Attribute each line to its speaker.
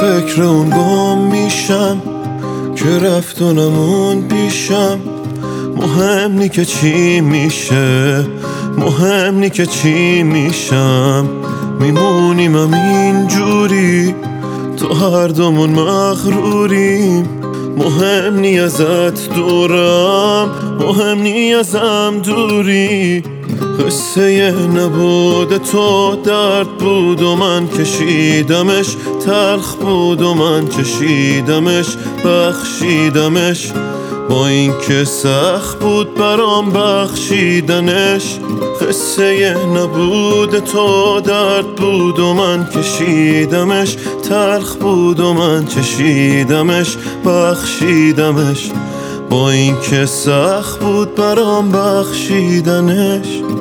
Speaker 1: فکر اون گم میشم که رفت و نمون پیشم. مهم نی که چی میشه، مهم نی که چی میشم. میمونیم همین جوری، تو هر دومون مغروریم. مهم نی ازت دورم، مهم نی ازم دوری. قصه نبود تو درد بود و من کشیدمش، تلخ بود و من چشیدمش، بخشیدمش. با این که سخت بود برام بخشیدنش. قصه نبود تو درد بود و من کشیدمش، تلخ بود و من چشیدمش، بخشیدمش. با این که سخت بود برام بخشیدنش.